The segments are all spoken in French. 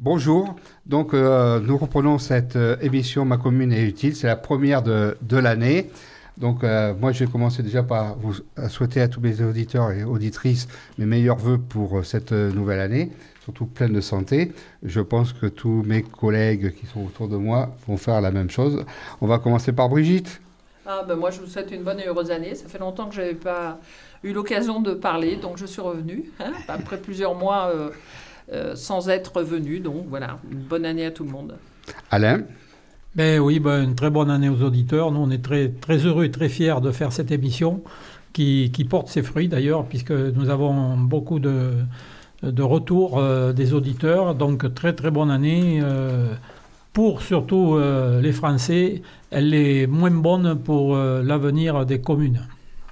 Bonjour, donc nous reprenons cette émission Ma commune est utile, c'est la première de l'année. Donc moi je vais commencer déjà par vous souhaiter à tous mes auditeurs et auditrices mes meilleurs vœux pour cette nouvelle année, surtout pleine de santé. Je pense que tous mes collègues qui sont autour de moi vont faire la même chose. On va commencer par Brigitte. Moi je vous souhaite une bonne et heureuse année, ça fait longtemps que je n'avais pas eu l'occasion de parler, donc je suis revenue, après plusieurs mois sans être venue, donc voilà, une bonne année à tout le monde. Alain? Une très bonne année aux auditeurs. Nous, on est très, très heureux et très fiers de faire cette émission qui porte ses fruits d'ailleurs, puisque nous avons beaucoup de retours des auditeurs. Donc, très, très bonne année pour surtout les Français. Elle est moins bonne pour l'avenir des communes.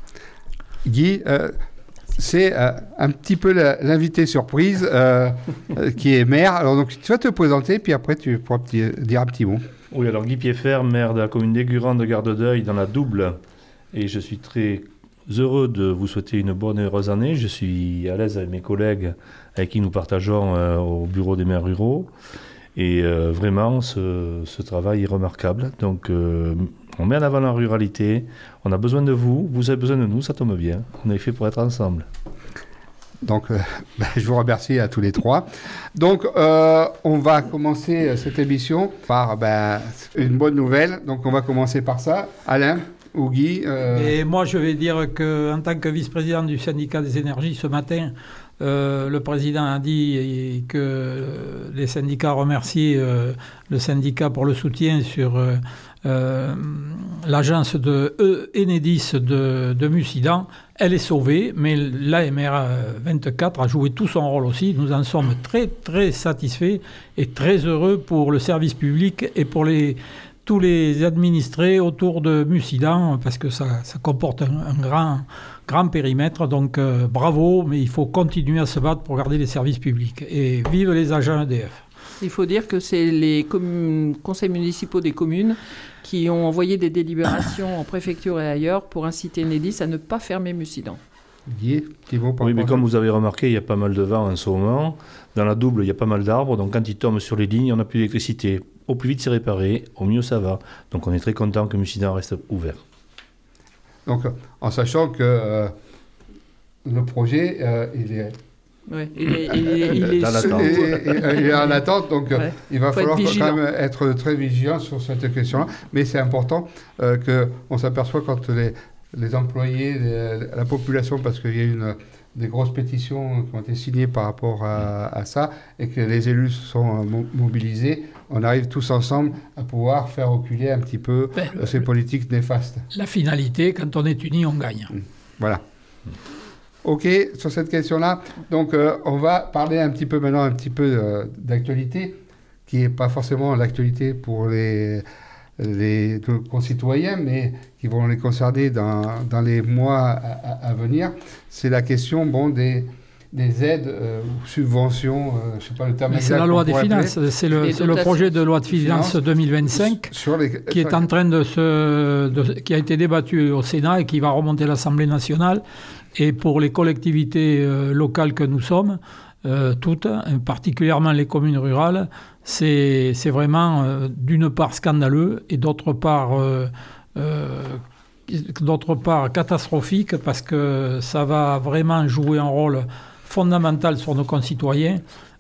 Guy, c'est un petit peu l'invité surprise qui est maire. Alors, donc, tu vas te présenter, puis après, tu pourras dire un petit mot. Oui, alors Guy Piéfer, maire de la commune d'Aigurande de Gardedeuil dans la Double, et je suis très heureux de vous souhaiter une bonne et heureuse année. Je suis à l'aise avec mes collègues avec qui nous partageons au bureau des maires ruraux, et vraiment ce travail est remarquable. Donc on met en avant la ruralité, on a besoin de vous, vous avez besoin de nous, ça tombe bien, on est fait pour être ensemble. Donc, je vous remercie à tous les trois. Donc, on va commencer cette émission par une bonne nouvelle. Donc, on va commencer par ça. Alain ou Guy Et moi, je vais dire qu'en tant que vice-président du syndicat des énergies, ce matin, le président a dit que les syndicats remerciaient le syndicat pour le soutien sur l'agence de Enedis de Mussidan. Elle est sauvée, mais l'AMR 24 a joué tout son rôle aussi. Nous en sommes très, très satisfaits et très heureux pour le service public et pour tous les administrés autour de Mussidan, parce que ça comporte un grand périmètre. Donc bravo, mais il faut continuer à se battre pour garder les services publics. Et vive les agents EDF. Il faut dire que c'est les conseils municipaux des communes qui ont envoyé des délibérations en préfecture et ailleurs pour inciter Enedis à ne pas fermer Mussidan. Guy, petit mot par Oui, mais rapport comme vous avez remarqué, il y a pas mal de vent en ce moment. Dans la Double, il y a pas mal d'arbres, donc quand ils tombent sur les lignes, on n'a plus d'électricité. Au plus vite c'est réparé, au mieux ça va. Donc on est très content que Mussidan reste ouvert. Donc, en sachant que le projet, il est... Oui, il est en attente, donc il va falloir quand même être très vigilant sur cette question-là. Mais c'est important qu'on s'aperçoit quand les employés, la population, parce qu'il y a eu des grosses pétitions qui ont été signées par rapport à ça, et que les élus sont mobilisés, on arrive tous ensemble à pouvoir faire reculer un petit peu ces politiques néfastes. La finalité, quand on est unis, on gagne. Voilà. Ok, sur cette question-là, donc on va parler un petit peu d'actualité, qui n'est pas forcément l'actualité pour nos concitoyens, mais qui vont les concerner dans les mois à venir. C'est la question des aides ou subventions, je ne sais pas le terme exact. C'est la loi des finances, c'est le projet de loi de finances 2025 qui est en train qui a été débattu au Sénat et qui va remonter à l'Assemblée nationale. Et pour les collectivités locales que nous sommes, toutes, particulièrement les communes rurales, c'est vraiment d'une part scandaleux et d'autre part catastrophique, parce que ça va vraiment jouer un rôle fondamental sur nos concitoyens.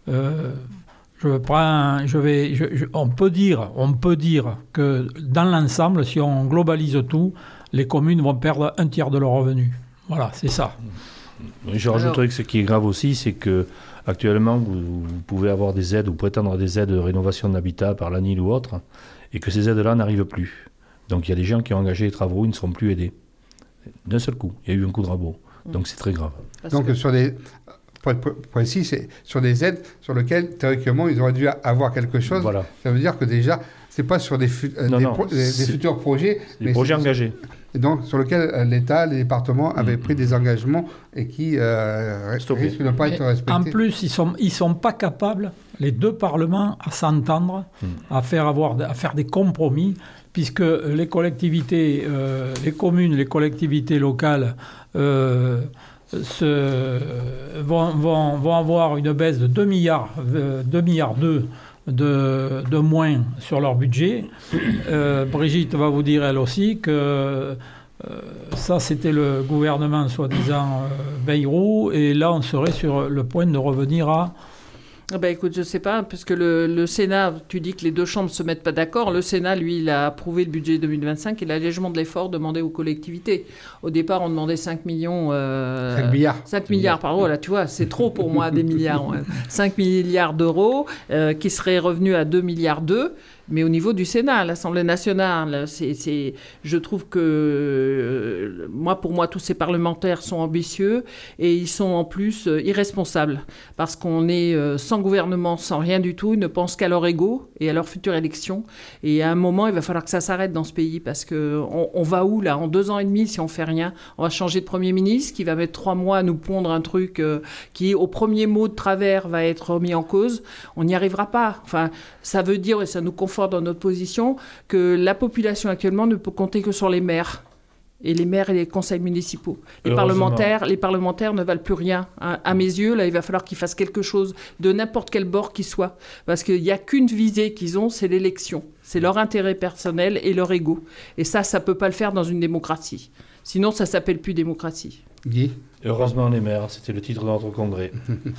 On peut dire que dans l'ensemble, si on globalise tout, les communes vont perdre un tiers de leurs revenus. Voilà, c'est ça. Je rajouterais que ce qui est grave aussi, c'est que actuellement, vous pouvez avoir des aides ou prétendre à des aides de rénovation d'habitat par l'ANIL ou autre, et que ces aides-là n'arrivent plus. Donc il y a des gens qui ont engagé les travaux, ils ne seront plus aidés. D'un seul coup, il y a eu un coup de rabot. Donc c'est très grave. Pour être précis, c'est sur des aides sur lesquelles, théoriquement, ils auraient dû avoir quelque chose. Voilà. Ça veut dire que déjà, ce n'est pas sur des futurs projets. Des projets engagés. Et donc, sur lesquels l'État, les départements avaient pris des engagements et qui risquent de ne pas être respectés. En plus, ils sont pas capables, les deux parlements, à s'entendre, à faire des compromis, puisque les collectivités, les communes, les collectivités locales vont avoir une baisse de 2 milliards de moins sur leur budget. Brigitte va vous dire elle aussi que ça c'était le gouvernement soi-disant Bayrou, et là on serait sur le point de revenir à... Écoute, je ne sais pas, puisque le Sénat, tu dis que les deux chambres ne se mettent pas d'accord. Le Sénat, lui, il a approuvé le budget 2025 et l'allègement de l'effort demandé aux collectivités. Au départ, on demandait 5 millions... 5 milliards. 5 milliards par an, là, tu vois, c'est trop pour moi, des milliards. Ouais. 5 milliards d'euros, qui seraient revenus à 2 milliards 2. Mais au niveau du Sénat, l'Assemblée nationale, je trouve que, pour moi, tous ces parlementaires sont ambitieux et ils sont en plus irresponsables. Parce qu'on est sans gouvernement, sans rien du tout, ils ne pensent qu'à leur ego et à leur future élection. Et à un moment, il va falloir que ça s'arrête dans ce pays, parce qu'on va où, là, en 2 ans et demi, si on ne fait rien? On va changer de Premier ministre qui va mettre 3 mois à nous pondre un truc qui, au premier mot de travers, va être remis en cause. On n'y arrivera pas. Enfin, ça veut dire, et ça nous conforte dans notre position, que la population actuellement ne peut compter que sur les maires. Et les maires et les conseils municipaux. Les parlementaires ne valent plus rien. À mes yeux, là, il va falloir qu'ils fassent quelque chose de n'importe quel bord qu'il soit. Parce qu'il n'y a qu'une visée qu'ils ont, c'est l'élection. C'est leur intérêt personnel et leur ego. Et ça ne peut pas le faire dans une démocratie. Sinon, ça ne s'appelle plus démocratie. Guy ? Heureusement les maires, c'était le titre de notre congrès.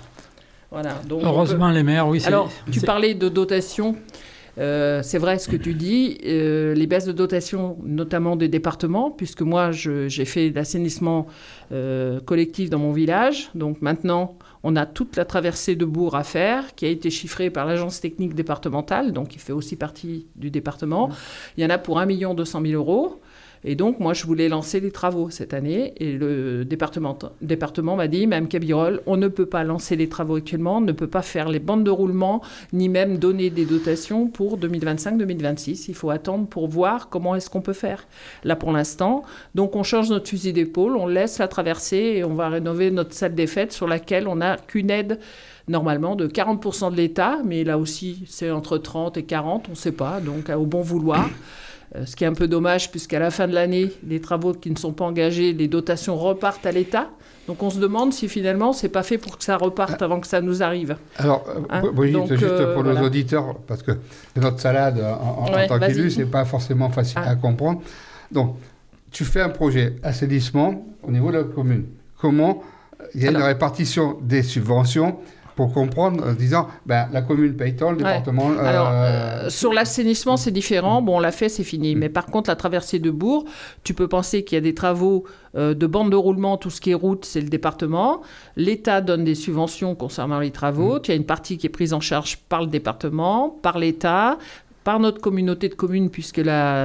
Voilà, donc heureusement les maires, oui. Alors, tu parlais de dotation. C'est vrai ce que tu dis, les baisses de dotation, notamment des départements, puisque moi, j'ai fait l'assainissement collectif dans mon village. Donc maintenant, on a toute la traversée de Bourg à faire, qui a été chiffrée par l'agence technique départementale, donc qui fait aussi partie du département. Il y en a pour 1 200 000 €. Et donc, moi, je voulais lancer les travaux cette année. Et le département m'a dit, Mme Cabirol, on ne peut pas lancer les travaux actuellement, on ne peut pas faire les bandes de roulement, ni même donner des dotations pour 2025-2026. Il faut attendre pour voir comment est-ce qu'on peut faire. Là, pour l'instant, donc on change notre fusil d'épaule, on laisse la traversée et on va rénover notre salle des fêtes sur laquelle on n'a qu'une aide normalement de 40% de l'État. Mais là aussi, c'est entre 30 et 40, on ne sait pas, donc au bon vouloir. Ce qui est un peu dommage, puisqu'à la fin de l'année, les travaux qui ne sont pas engagés, les dotations repartent à l'État. Donc on se demande si finalement, ce n'est pas fait pour que ça reparte avant que ça nous arrive. Alors, Brigitte, juste pour nos auditeurs, parce que notre salade, en tant qu'élu, ce n'est pas forcément facile à comprendre. Donc, tu fais un projet assainissement au niveau de la commune. Comment il y a une répartition des subventions pour comprendre, en disant, la commune paye tant, le département... Alors, sur l'assainissement, c'est différent. Bon, on l'a fait, c'est fini. Mais par contre, la traversée de Bourg, tu peux penser qu'il y a des travaux de bande de roulement, tout ce qui est route, c'est le département. L'État donne des subventions concernant les travaux. Il y a une partie qui est prise en charge par le département, par l'État, par notre communauté de communes, puisque la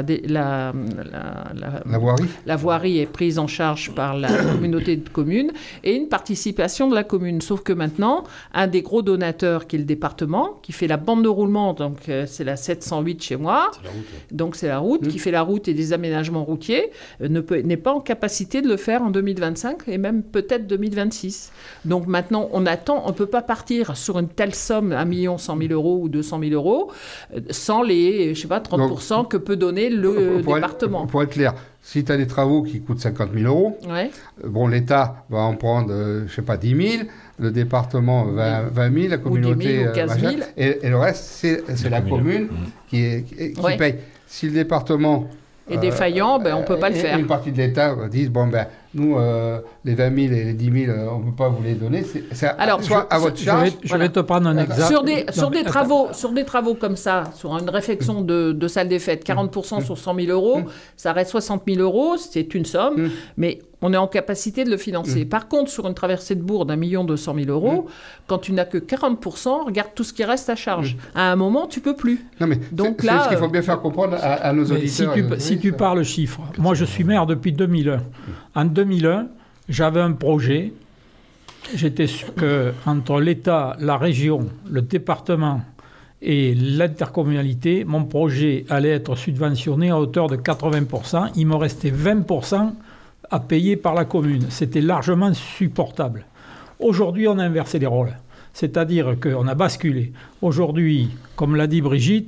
voirie est prise en charge par la communauté de communes, et une participation de la commune. Sauf que maintenant, un des gros donateurs, qui est le département, qui fait la bande de roulement, donc c'est la 708 chez moi, c'est la route, donc c'est la route, qui fait la route et des aménagements routiers, n'est pas en capacité de le faire en 2025 et même peut-être 2026. Donc maintenant, on attend, on ne peut pas partir sur une telle somme, 1 100 000 € ou 200 000 € sans les, 30% donc, que peut donner le département. Pour être clair, si tu as des travaux qui coûtent 50 000 €, l'État va en prendre, 10 000, le département 20 000, la communauté... 10 000 ou 15 000. Et le reste, c'est la commune qui paye. Si le département... est défaillant, on ne peut pas le faire. Une partie de l'État dit, nous, les 20 000 et les 10 000, on ne peut pas vous les donner. Alors, soit à votre charge. Je vais te prendre un exemple. Sur des travaux comme ça, sur une réflexion de salle des fêtes, 40% sur 100 000 €, ça reste 60 000 €, c'est une somme, mais on est en capacité de le financer. Par contre, sur une traversée de Bourg d'1 200 000 €, quand tu n'as que 40%, regarde tout ce qui reste à charge. À un moment, tu ne peux plus. Non, mais donc c'est ce qu'il faut bien faire comprendre à nos auditeurs. Si tu parles chiffres, moi je suis maire depuis 2001. En 2001, j'avais un projet. J'étais sûr qu'entre l'État, la région, le département et l'intercommunalité, mon projet allait être subventionné à hauteur de 80%. Il me restait 20% à payer par la commune. C'était largement supportable. Aujourd'hui, on a inversé les rôles. C'est-à-dire qu'on a basculé. Aujourd'hui, comme l'a dit Brigitte,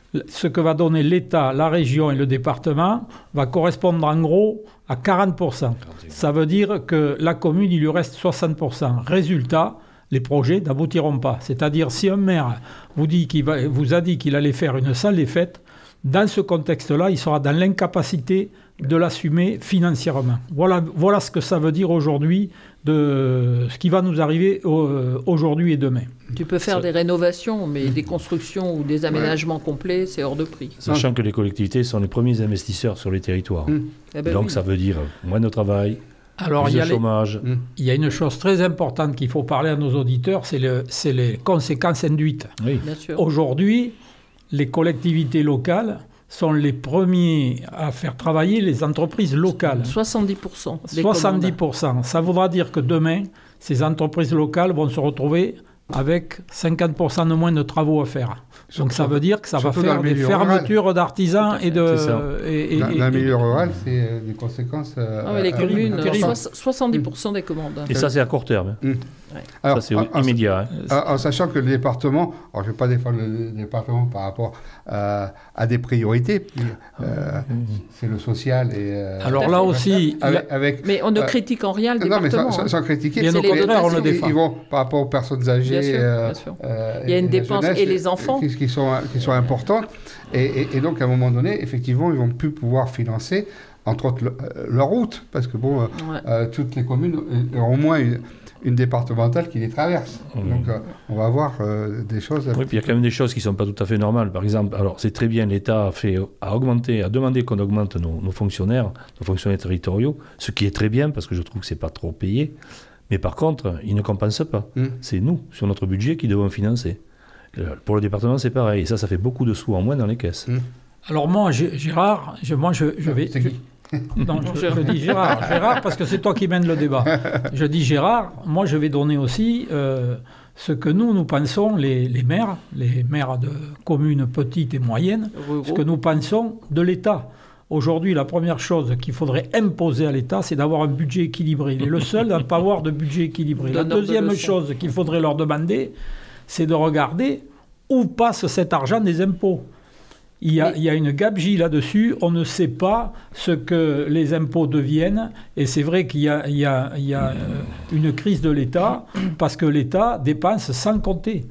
ce que va donner l'État, la région et le département va correspondre en gros à 40%. Ça veut dire que la commune, il lui reste 60%. Résultat, les projets n'aboutiront pas. C'est-à-dire, si un maire vous a dit qu'il allait faire une salle des fêtes, dans ce contexte-là, il sera dans l'incapacité de l'assumer financièrement. Voilà ce que ça veut dire aujourd'hui, de ce qui va nous arriver aujourd'hui et demain. Tu peux faire des rénovations, mais des constructions ou des aménagements complets, c'est hors de prix. Sachant que les collectivités sont les premiers investisseurs sur les territoires. Donc ça veut dire moins de travail, plus de chômage. Il y a une chose très importante qu'il faut parler à nos auditeurs, c'est les conséquences induites. Oui. Bien sûr. Aujourd'hui, les collectivités locales sont les premiers à faire travailler les entreprises locales. 70% des 70%. Ça voudra dire que demain, ces entreprises locales vont se retrouver avec 50% de moins de travaux à faire. Donc ça veut dire que ça va faire des fermetures d'artisans et de... Dans le milieu rural, c'est des conséquences... les communes, 70% des commandes. Et ça, c'est à court terme. Alors, ça, c'est immédiat. En sachant que le département... Alors, je ne vais pas défendre le département par rapport à des priorités. C'est le social et... alors là aussi... mais on ne critique en rien le département. Non, mais sans critiquer. Bien au contraire, on le défend. Ils vont, par rapport aux personnes âgées... Bien sûr. Il y a une dépense et les enfants... Qui sont importantes. Et donc, à un moment donné, effectivement, ils vont plus pouvoir financer, entre autres, leur route. Parce que, toutes les communes ont au moins une départementale qui les traverse. Donc, on va avoir des choses... Oui, puis il y a quand même des choses qui ne sont pas tout à fait normales. Par exemple, alors c'est très bien, l'État a demandé qu'on augmente nos fonctionnaires territoriaux, ce qui est très bien, parce que je trouve que ce n'est pas trop payé. Mais par contre, ils ne compensent pas. C'est nous, sur notre budget, qui devons financer. Pour le département, c'est pareil. Et ça fait beaucoup de sous en moins dans les caisses. Alors moi, Gérard, je vais... Non, je dis Gérard, parce que c'est toi qui mènes le débat. Je dis Gérard, moi je vais donner aussi ce que nous pensons, les maires de communes petites et moyennes, ce que nous pensons de l'État. Aujourd'hui, la première chose qu'il faudrait imposer à l'État, c'est d'avoir un budget équilibré. Il est le seul à ne pas avoir de budget équilibré. La deuxième chose qu'il faudrait leur demander, c'est de regarder où passe cet argent des impôts. Il y a une gabegie là-dessus, on ne sait pas ce que les impôts deviennent, et c'est vrai qu'il y a une crise de l'État, parce que l'État dépense sans compter.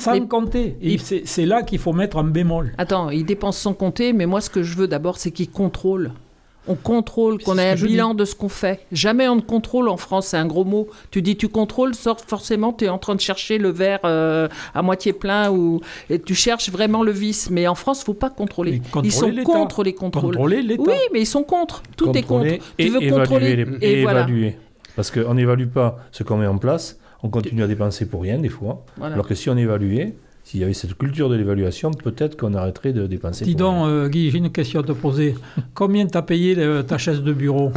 Et c'est là qu'il faut mettre un bémol. Attends, il dépense sans compter, mais moi ce que je veux d'abord, c'est qu'il contrôle. On contrôle, qu'on ait un bilan de ce qu'on fait. Jamais on ne contrôle en France, c'est un gros mot. Tu dis tu contrôles, forcément tu es en train de chercher le verre à moitié plein et tu cherches vraiment le vice. Mais en France, il ne faut pas contrôler. Ils sont contre les contrôles. Contrôler l'État. Oui, mais ils sont contre. Tout est contre. Tu veux contrôler et évaluer. Parce qu'on n'évalue pas ce qu'on met en place, on continue à dépenser pour rien des fois. Voilà. Alors que si on évaluait, s'il y avait cette culture de l'évaluation, peut-être qu'on arrêterait de dépenser. Dis donc, Guy, j'ai une question à te poser. Combien t'as payé ta chaise de bureau?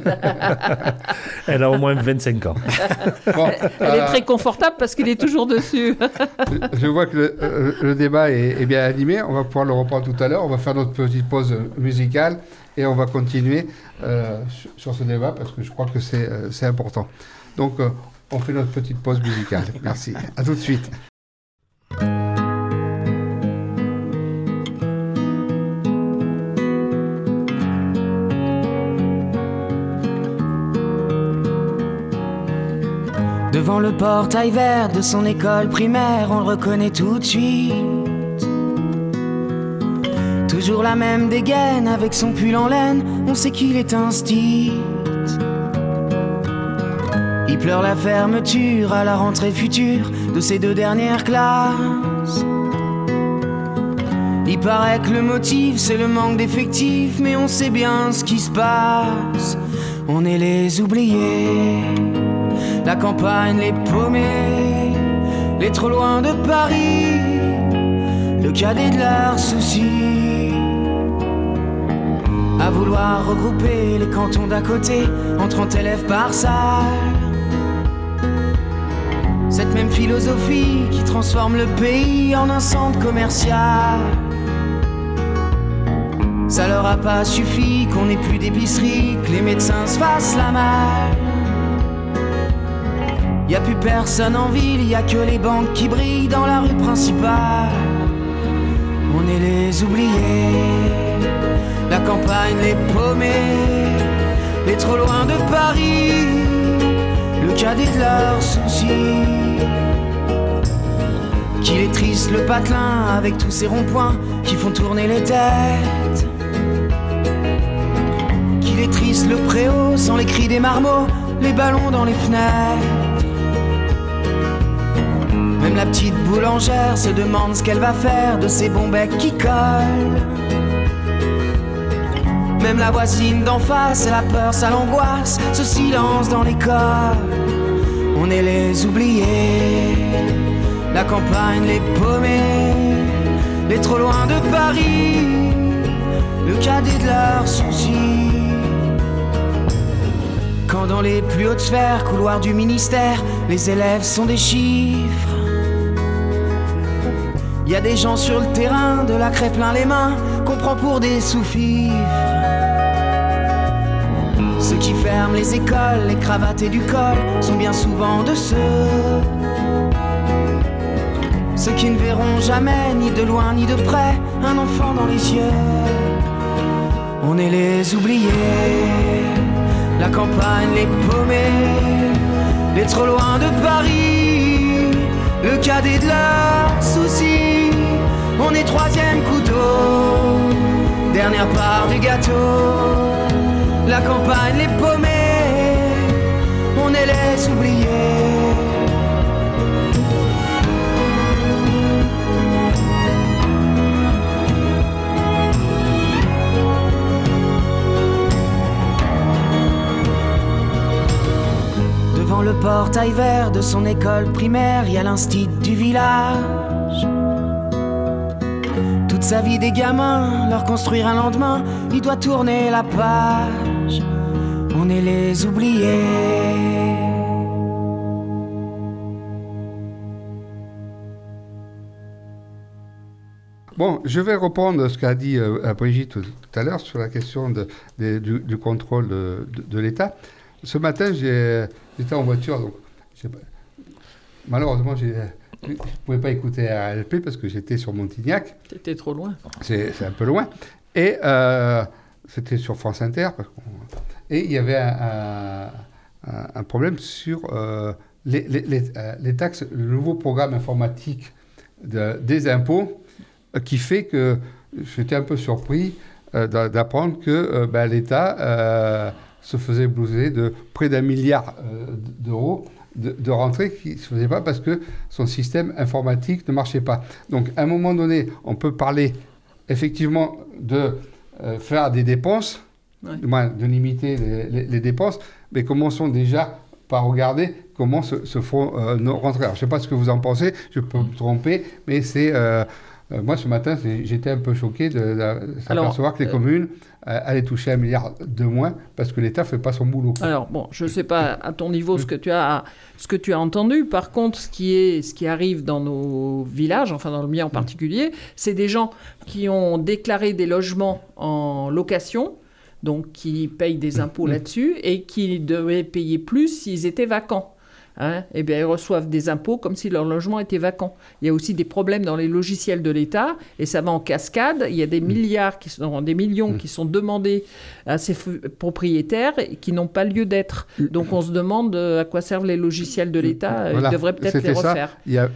Elle a au moins 25 ans. Elle est très confortable parce qu'il est toujours dessus. Je vois que le débat est bien animé. On va pouvoir le reprendre tout à l'heure. On va faire notre petite pause musicale et on va continuer sur ce débat parce que je crois que c'est important. Donc, on fait notre petite pause musicale. Merci. À tout de suite. Devant le portail vert de son école primaire, on le reconnaît tout de suite. Toujours la même dégaine avec son pull en laine, on sait qu'il est un stit. Il pleure la fermeture à la rentrée future de ses 2 dernières classes. Il paraît que le motif c'est le manque d'effectifs, mais on sait bien ce qui se passe. On est les oubliés, la campagne, les paumés, les trop loin de Paris, le cadet de leurs soucis. À vouloir regrouper les cantons d'à côté en 30 élèves par salle. Cette même philosophie qui transforme le pays en un centre commercial. Ça leur a pas suffi qu'on n'ait plus d'épicerie, que les médecins se fassent la malle. Y a plus personne en ville, y a que les banques qui brillent dans la rue principale. On est les oubliés, la campagne, les paumés, les trop loin de Paris, le cadet de leurs soucis. Qu'il est triste le patelin avec tous ces ronds-points qui font tourner les têtes. Qu'il est triste le préau sans les cris des marmots, les ballons dans les fenêtres. Même la petite boulangère se demande ce qu'elle va faire de ces bons becs qui collent. Même la voisine d'en face, c'est la peur, ça l'angoisse, ce silence dans l'école. On est les oubliés, la campagne, les paumés, les trop loin de Paris, le cadet de leurs soucis. Quand dans les plus hautes sphères, couloirs du ministère, les élèves sont des chiffres. Y a des gens sur le terrain, de la craie plein les mains, qu'on prend pour des sous-fifres. Ceux qui ferment les écoles, les cravates et du col, sont bien souvent de ceux qui ne verront jamais, ni de loin ni de près, un enfant dans les yeux. On est les oubliés, la campagne, les paumés, les trop loin de Paris, le cadet de leurs soucis. On est troisième couteau, dernière part du gâteau, la campagne, les paumés, on est les oubliés. Devant le portail vert de son école primaire, il y a l'instit du village. Toute sa vie des gamins, leur construire un lendemain, il doit tourner la page. On est les oubliés. Bon, je vais reprendre ce qu'a dit Brigitte tout à l'heure sur la question du contrôle de l'État. Ce matin, j'étais en voiture, donc malheureusement, je ne pouvais pas écouter RLP parce que j'étais sur Montignac. C'était trop loin. C'est un peu loin. Et c'était sur France Inter. Et il y avait un problème sur les taxes, le nouveau programme informatique des impôts, qui fait que j'étais un peu surpris d'apprendre que l'État se faisait blouser de près d'1 milliard d'euros de rentrées qui ne se faisait pas parce que son système informatique ne marchait pas. Donc, à un moment donné, on peut parler effectivement de faire des dépenses, de limiter les dépenses, mais commençons déjà par regarder comment se font nos rentrées. Alors, je ne sais pas ce que vous en pensez, je peux me tromper, mais c'est... moi, ce matin, j'étais un peu choqué de s'apercevoir que les communes allaient toucher 1 milliard de moins parce que l'État ne fait pas son boulot. Alors, bon, je ne sais pas à ton niveau ce que tu as entendu. Par contre, ce qui arrive dans nos villages, enfin dans le mien en particulier, c'est des gens qui ont déclaré des logements en location, donc qui payent des impôts là-dessus et qui devaient payer plus s'ils étaient vacants. Eh bien, ils reçoivent des impôts comme si leur logement était vacant. Il y a aussi des problèmes dans les logiciels de l'État et ça va en cascade. Il y a des milliards, des millions qui sont demandés à ces propriétaires et qui n'ont pas lieu d'être. Donc, on se demande à quoi servent les logiciels de l'État. Voilà, il devrait peut-être les refaire.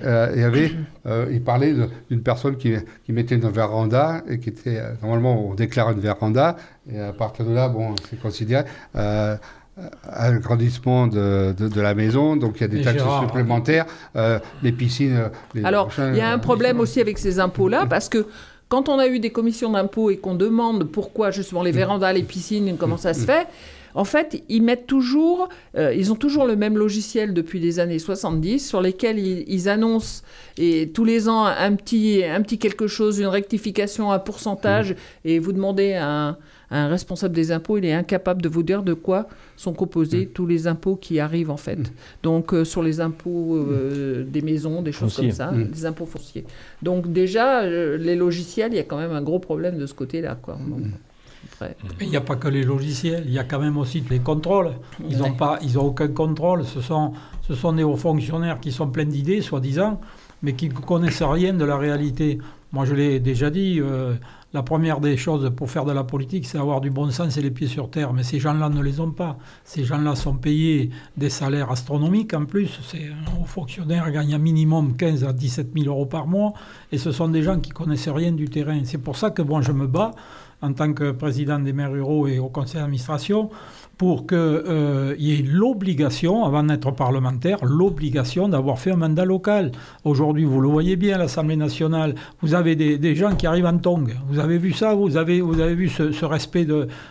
Il parlait d'une personne qui mettait une véranda et qui était... normalement, on déclare une véranda et à partir de là, bon, c'est considéré... agrandissement de la maison, donc il y a des taxes supplémentaires, les piscines... Alors, il y a un problème aussi avec ces impôts-là, parce que quand on a eu des commissions d'impôts et qu'on demande pourquoi justement les vérandas, les piscines, comment ça se fait, en fait, ils ont toujours le même logiciel depuis les années 70, sur lesquels ils annoncent et tous les ans un petit quelque chose, une rectification, un pourcentage, et vous demandez à un responsable des impôts, il est incapable de vous dire de quoi sont composés tous les impôts qui arrivent en fait. Donc sur les impôts des maisons, des choses comme ça, des impôts fonciers. Donc déjà, les logiciels, il y a quand même un gros problème de ce côté-là, quoi. Donc, il n'y a pas que les logiciels, il y a quand même aussi les contrôles. Ils n'ont aucun contrôle. Ce sont des hauts fonctionnaires qui sont pleins d'idées, soi-disant, mais qui ne connaissent rien de la réalité. Moi, je l'ai déjà dit, la première des choses pour faire de la politique, c'est avoir du bon sens et les pieds sur terre. Mais ces gens-là ne les ont pas. Ces gens-là sont payés des salaires astronomiques en plus. Un haut fonctionnaire gagne un minimum 15 à 17 000 euros par mois. Et ce sont des gens qui ne connaissent rien du terrain. C'est pour ça que je me bats en tant que président des maires ruraux et au conseil d'administration pour qu'il y ait l'obligation, avant d'être parlementaire, l'obligation d'avoir fait un mandat local. Aujourd'hui, vous le voyez bien à l'Assemblée nationale, vous avez des gens qui arrivent en tongs. Vous avez vu ça, vous avez vu ce respect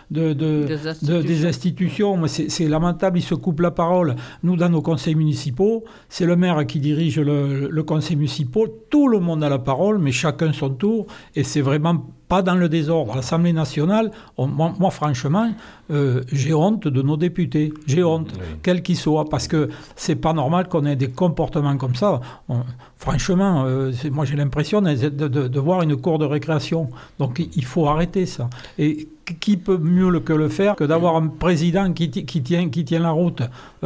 des institutions. Mais c'est lamentable, ils se coupent la parole. Nous, dans nos conseils municipaux, c'est le maire qui dirige le conseil municipal. Tout le monde a la parole, mais chacun son tour. Et c'est vraiment pas dans le désordre. À l'Assemblée nationale, moi franchement, j'ai honte de nos députés. J'ai honte, quels qu'ils soient, parce que c'est pas normal qu'on ait des comportements comme ça. Franchement, moi j'ai l'impression de voir une cour de récréation. Donc il faut arrêter ça. Et qui peut mieux que le faire que d'avoir un président qui tient la route.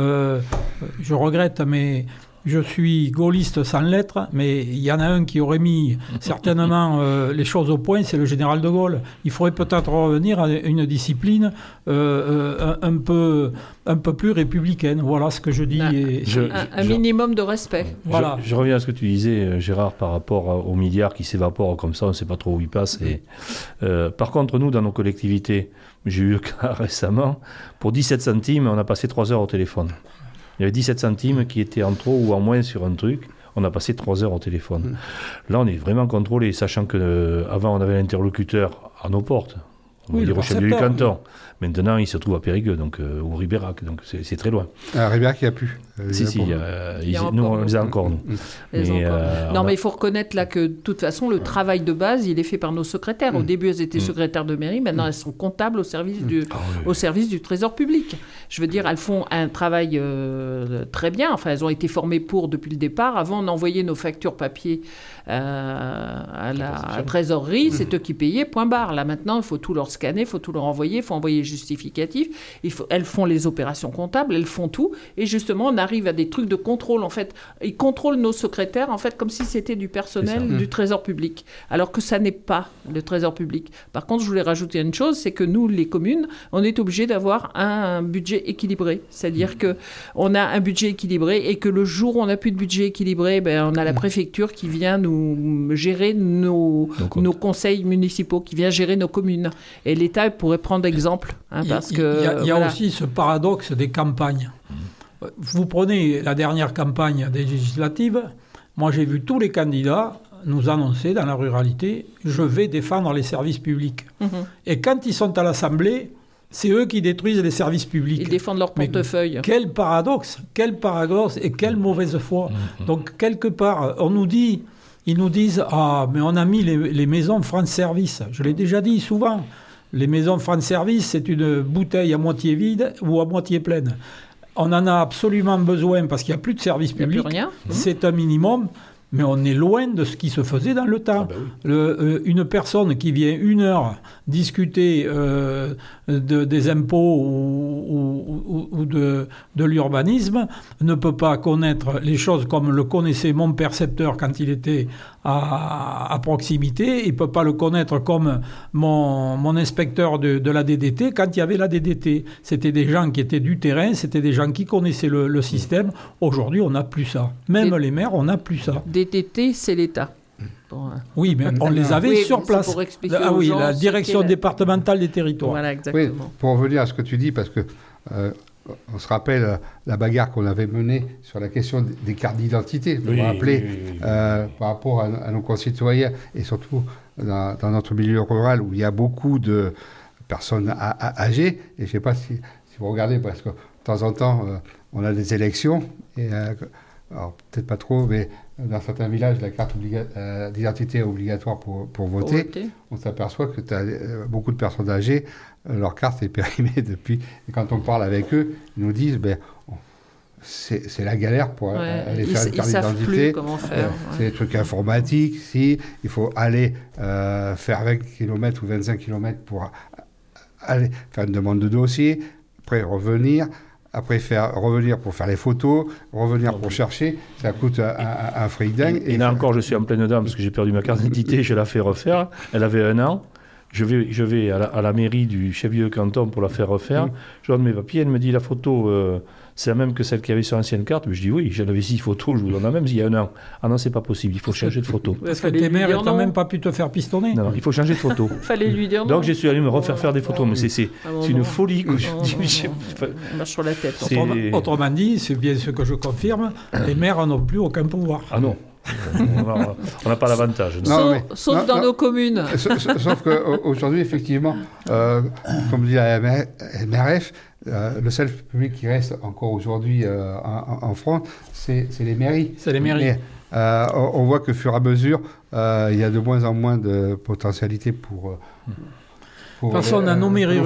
Je regrette, mais je suis gaulliste sans lettres, mais il y en a un qui aurait mis certainement les choses au point, c'est le général de Gaulle. Il faudrait peut-être revenir à une discipline un peu plus républicaine. Voilà ce que je dis. Un minimum de respect. Voilà. Je reviens à ce que tu disais, Gérard, par rapport aux milliards qui s'évaporent comme ça, on ne sait pas trop où ils passent. Par contre, nous, dans nos collectivités, j'ai eu le cas récemment, pour 17 centimes, on a passé 3 heures au téléphone. Il y avait 17 centimes qui étaient en trop ou en moins sur un truc. On a passé 3 heures au téléphone. Là, on est vraiment contrôlé, sachant qu'avant, on avait l'interlocuteur à nos portes. On va dire au chef du canton. Maintenant, il se trouve à Périgueux, donc, ou Ribérac, donc c'est très loin. Ribérac, il n'y a plus. Nous, on les a encore, nous. Mais il faut reconnaître là que, de toute façon, le travail de base, il est fait par nos secrétaires. Au début, elles étaient secrétaires de mairie. Maintenant, elles sont comptables au service du Trésor public. Je veux dire, elles font un travail très bien. Enfin, elles ont été formées depuis le départ. Avant, on envoyait nos factures papier à la trésorerie. C'est eux qui payaient, point barre. Là, maintenant, il faut tout leur scanner, il faut tout leur envoyer, il faut envoyer justificatif. Elles font les opérations comptables, elles font tout. Et justement, on arrive à des trucs de contrôle. En fait, ils contrôlent nos secrétaires, en fait, comme si c'était du personnel du Trésor public. Alors que ça n'est pas le Trésor public. Par contre, je voulais rajouter une chose, c'est que nous, les communes, on est obligés d'avoir un budget équilibré. C'est-à-dire qu'on a un budget équilibré et que le jour où on n'a plus de budget équilibré, on a la préfecture qui vient nous gérer nos conseils municipaux, qui vient gérer nos communes. Et l'État pourrait prendre exemple. Parce que, il y a aussi ce paradoxe des campagnes. Vous prenez la dernière campagne des législatives, moi j'ai vu tous les candidats nous annoncer dans la ruralité « je vais défendre les services publics ». Et quand ils sont à l'Assemblée, c'est eux qui détruisent les services publics. Ils défendent leur portefeuille. Quel paradoxe et quelle mauvaise foi. Donc quelque part, ils nous disent « ah, mais on a mis les maisons France Service ». Je l'ai déjà dit souvent. Les maisons France Service, c'est une bouteille à moitié vide ou à moitié pleine. On en a absolument besoin parce qu'il n'y a plus de service public. Il n'y a plus rien. C'est un minimum, mais on est loin de ce qui se faisait dans le temps. Une personne qui vient 1 heure discuter des impôts ou de l'urbanisme ne peut pas connaître les choses comme le connaissait mon percepteur quand il était à proximité. Il ne peut pas le connaître comme mon inspecteur de la DDT quand il y avait la DDT. C'était des gens qui étaient du terrain, c'était des gens qui connaissaient le système. Aujourd'hui, on n'a plus ça. Même les maires, on n'a plus ça. DDT, c'est l'État. Oui, mais on les avait sur place. La direction départementale des territoires. Voilà, exactement. Oui, pour revenir à ce que tu dis, parce que on se rappelle la bagarre qu'on avait menée sur la question des cartes d'identité, vous vous rappelez, par rapport à nos concitoyens, et surtout dans notre milieu rural où il y a beaucoup de personnes âgées. Et je ne sais pas si vous regardez, parce que de temps en temps, on a des élections, et alors peut-être pas trop, mais dans certains villages, la carte d'identité est obligatoire pour voter. On s'aperçoit que tu as beaucoup de personnes âgées, leur carte est périmée depuis. Et quand on parle avec eux, ils nous disent c'est la galère pour aller faire une carte d'identité. Plus comment faire. C'est des trucs informatiques. Il faut aller faire 20 km ou 25 km pour aller faire une demande de dossier, après revenir. après revenir pour faire les photos, revenir pour chercher, ça coûte un fric dingue. Et là encore, je suis en pleine dedans parce que j'ai perdu ma carte d'identité, je la fais refaire. Elle avait 1 an. Je vais à la mairie du chef-lieu de canton pour la faire refaire. Je donne mes papiers, elle me dit la photo, c'est la même que celle qu'il y avait sur l'ancienne carte. Mais je dis oui, j'en avais 6 photos, je vous donne la même il y a 1 an. Ah non, c'est pas possible, il faut changer de photo. Parce que tes mères n'ont même pas pu te faire pistonner. Non, il faut changer de photo. Fallait lui dire non. Donc je suis allé me refaire faire des photos, mais c'est une folie. On marche sur la tête. Autrement dit, c'est bien ce que je confirme, les maires n'ont plus aucun pouvoir. Ah non. On n'a pas l'avantage. Sauf dans nos communes. Sauf qu'aujourd'hui, effectivement, comme dit la MRF, le seul public qui reste encore aujourd'hui en France, c'est les mairies. C'est les mairies. Mais, on voit que, fur et à mesure, il y a de moins en moins de potentialité pour de toute façon, dans nos mairies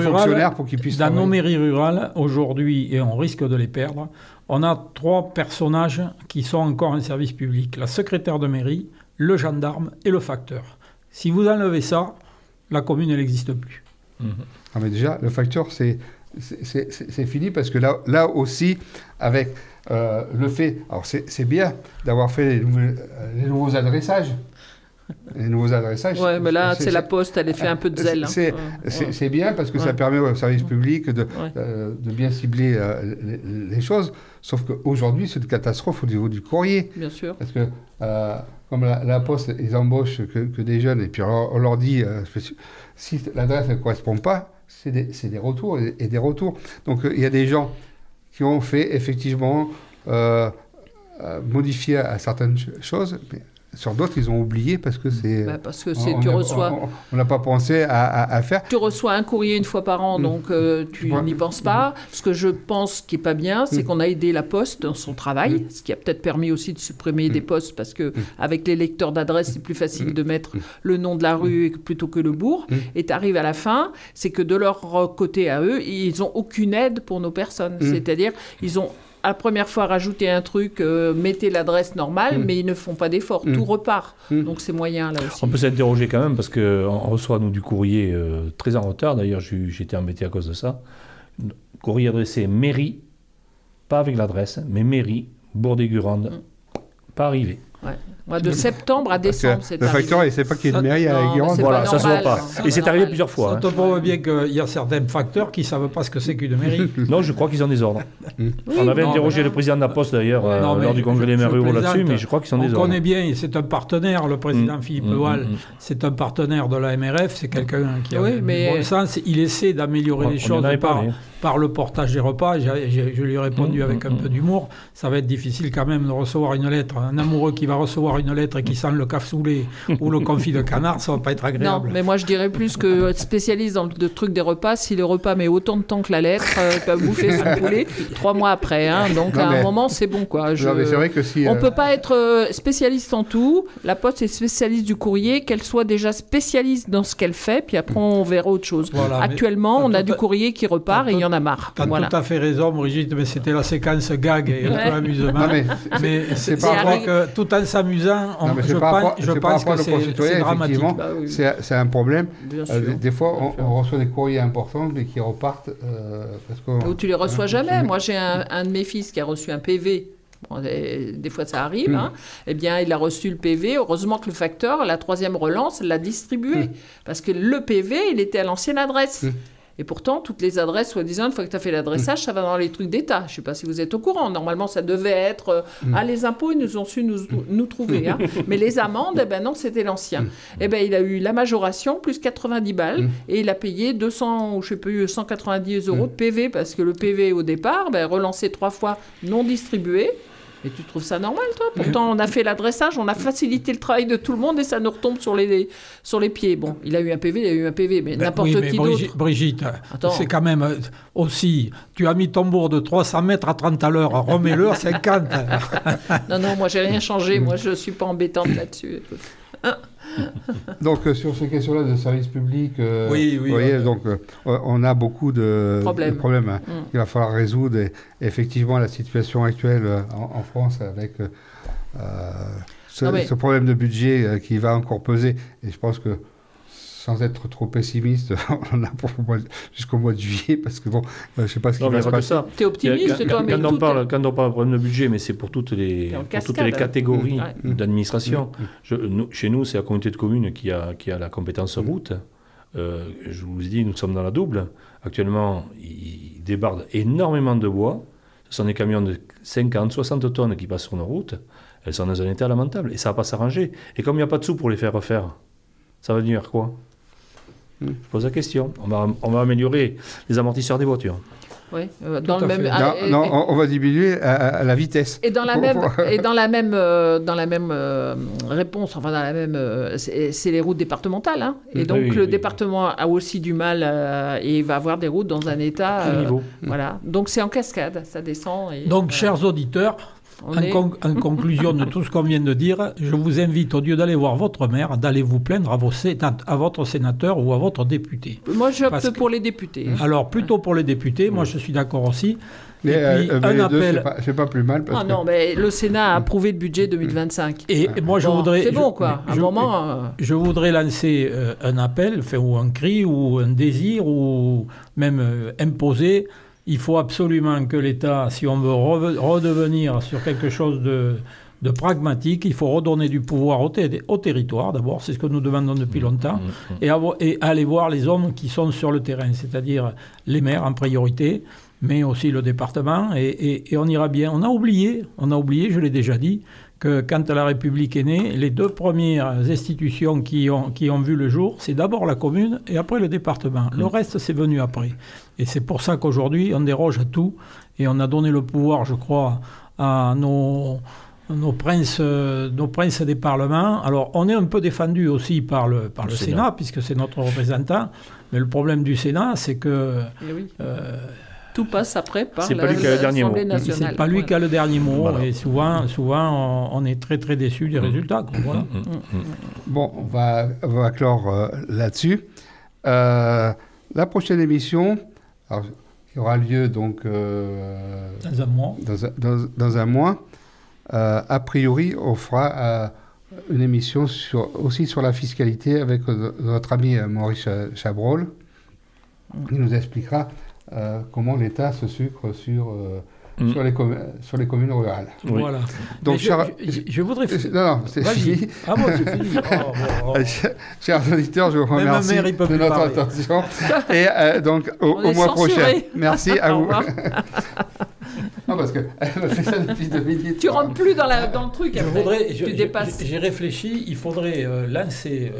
rurales, aujourd'hui, et on risque de les perdre, on a 3 personnages qui sont encore en service public. La secrétaire de mairie, le gendarme et le facteur. Si vous enlevez ça, la commune, elle n'existe plus. Ah, mais déjà, le facteur, c'est fini parce que là aussi, avec le fait... Alors, c'est bien d'avoir fait les nouveaux adressages. Les nouveaux adressages. Oui, mais là, c'est la Poste, elle a fait un peu de zèle. C'est bien parce que ça permet au service public de bien cibler les choses. Sauf qu'aujourd'hui, c'est une catastrophe au niveau du courrier. Bien sûr. Parce que, comme la Poste, ils embauchent que des jeunes, et puis on leur dit, si l'adresse ne correspond pas, c'est des retours et des retours. Donc, il y a des gens qui ont fait, effectivement, modifier à certaines choses, mais sur d'autres, ils ont oublié parce que c'est... parce que tu reçois... On n'a pas pensé à faire. Tu reçois un courrier une fois par an, donc tu n'y penses pas. Ce que je pense qui n'est pas bien, c'est qu'on a aidé la Poste dans son travail, ce qui a peut-être permis aussi de supprimer des postes, parce qu'avec les lecteurs d'adresse, c'est plus facile de mettre le nom de la rue plutôt que le bourg. Et tu arrives à la fin, c'est que de leur côté à eux, ils n'ont aucune aide pour nos personnes. C'est-à-dire, ils ont... à la première fois rajouter un truc, mettez l'adresse normale, mais ils ne font pas d'effort, tout repart. Donc c'est moyen là aussi. On peut s'interroger quand même parce qu'on reçoit nous du courrier très en retard, d'ailleurs j'étais embêté à cause de ça. Courrier adressé mairie, pas avec l'adresse, mais mairie, Bourg-des-Gurande, pas arrivé. Ouais. Moi, de septembre à décembre, c'est arrivé. Le facteur, il ne sait pas qu'il y a une mairie à Guérande. Voilà, ça ne se voit pas. Et c'est arrivé plusieurs fois. Ça te prouve bien qu'il y a certains facteurs qui ne savent pas ce que c'est qu'une mairie. Non, je crois qu'ils sont en désordre. On avait interrogé le président de la Poste, d'ailleurs, lors du congrès des maires ruraux là-dessus, mais je crois qu'ils sont en désordre. On connaît bien, c'est un partenaire, le président Philippe Lewal, c'est un partenaire de la MRF, c'est quelqu'un qui a du bon sens. Il essaie d'améliorer les choses par le portage des repas. Je lui ai répondu avec un peu d'humour. Ça va être difficile quand même de recevoir une lettre. Un amoureux qui va recevoir une lettre et qui sent le cassoulet ou le confit de canard, ça va pas être agréable. Non, mais moi je dirais plus que spécialiste dans le truc des repas, si le repas met autant de temps que la lettre, il peut bouffer son poulet 3 mois après. Hein. Donc à un moment, c'est bon, quoi. Non, mais c'est vrai que si, on peut pas être spécialiste en tout. La Poste est spécialiste du courrier, qu'elle soit déjà spécialiste dans ce qu'elle fait, puis après on verra autre chose. Voilà, actuellement, on a du courrier qui repart et il y en a marre. Tu as tout à fait raison, Brigitte, mais c'était la séquence gag et un peu amusement. Mais c'est vrai que tout en s'amusant, je pense que c'est dramatique. C'est un problème. Des fois, on reçoit des courriers importants, mais qui repartent. Ou tu les reçois jamais. Moi, j'ai un de mes fils qui a reçu un PV. Bon, des fois, ça arrive. Hein. Eh bien, il a reçu le PV. Heureusement que le facteur, la 3e relance, l'a distribué. Parce que le PV, il était à l'ancienne adresse. Et pourtant, toutes les adresses, soi-disant, une fois que tu as fait l'adressage, ça va dans les trucs d'État. Je ne sais pas si vous êtes au courant. Normalement, ça devait être... les impôts, ils nous ont su nous trouver. Hein. Mais les amendes, eh ben non, c'était l'ancien. Eh ben, il a eu la majoration, plus 90 balles, et il a payé 200, ou je ne sais plus, 190 euros de PV, parce que le PV, au départ, relancé 3 fois, non distribué. Et tu trouves ça normal, toi? Pourtant, on a fait l'adressage, on a facilité le travail de tout le monde et ça nous retombe sur les pieds. Bon, il a eu un PV, mais n'importe qui d'autre. Brigitte, c'est quand même aussi... Tu as mis ton bourg de 300 mètres à 30 à l'heure, remets-le à 50. Non, moi, j'ai rien changé. Moi, je ne suis pas embêtante là-dessus. Donc, sur ces questions-là de service public, vous voyez, donc, on a beaucoup de problèmes hein, qu'il va falloir résoudre. Et effectivement, la situation actuelle en France avec ce problème de budget qui va encore peser, et je pense que sans être trop pessimiste, on a jusqu'au mois de juillet, parce que bon, je ne sais pas ce qui va se passer. Tu es optimiste, toi, mais quand on parle de problème de budget, mais c'est pour toutes les catégories d'administration. Chez nous, c'est la communauté de communes qui a la compétence route. Je vous dis, nous sommes dans la double. Actuellement, ils débardent énormément de bois. Ce sont des camions de 50, 60 tonnes qui passent sur nos routes. Elles sont dans un état lamentable et ça ne va pas s'arranger. Et comme il n'y a pas de sous pour les faire refaire, ça va devenir quoi ? Je pose la question. On va améliorer les amortisseurs des voitures. Oui, dans le même. On va diminuer à la vitesse. Et dans la même réponse, enfin dans la même, c'est les routes départementales, hein. Et donc le département a aussi du mal et il va avoir des routes dans un état. Voilà. Donc c'est en cascade, ça descend. Et, donc chers auditeurs. En conclusion de tout ce qu'on vient de dire, je vous invite, au lieu d'aller voir votre maire, d'aller vous plaindre à votre sénateur ou à votre député. Moi, j'opte pour les députés. Alors, plutôt pour les députés, moi je suis d'accord aussi. Mais, un appel. C'est pas plus mal. Parce non, mais le Sénat a approuvé le budget 2025. Et moi, je voudrais. C'est bon, quoi. À un moment. Je voudrais lancer un appel, ou un cri, ou un désir, ou même imposer. Il faut absolument que l'État, si on veut redevenir sur quelque chose de pragmatique, il faut redonner du pouvoir au territoire, d'abord, c'est ce que nous demandons depuis longtemps, et aller voir les hommes qui sont sur le terrain, c'est-à-dire les maires en priorité, mais aussi le département, et on ira bien. On a oublié, je l'ai déjà dit, que quand la République est née, les deux premières institutions qui ont vu le jour, c'est d'abord la commune et après le département. Le reste, c'est venu après. Et c'est pour ça qu'aujourd'hui, on déroge à tout et on a donné le pouvoir, je crois, à nos princes des parlements. Alors, on est un peu défendu aussi par le Sénat, puisque c'est notre représentant. Mais le problème du Sénat, c'est que... tout passe après par l'Assemblée nationale. C'est pas lui qui a le dernier mot. Voilà. Et souvent, on est très, très déçus des résultats. Voilà. Bon, on va clore là-dessus. La prochaine émission, alors, qui aura lieu donc... dans un mois. Dans un mois. A priori, on fera une émission aussi sur la fiscalité avec notre ami Maurice Chabrol, qui nous expliquera comment l'État se sucre sur les communes rurales. Oui. Voilà. Donc, je voudrais... Non, c'est fini. Ah bon, c'est fini. Chers auditeurs, je vous remercie de notre attention. Et donc, au mois prochain. Merci à vous. Non, parce qu'elle me fait ça depuis 2010. Tu rentres plus dans le truc après. Tu dépasses. J'ai réfléchi, il faudrait lancer...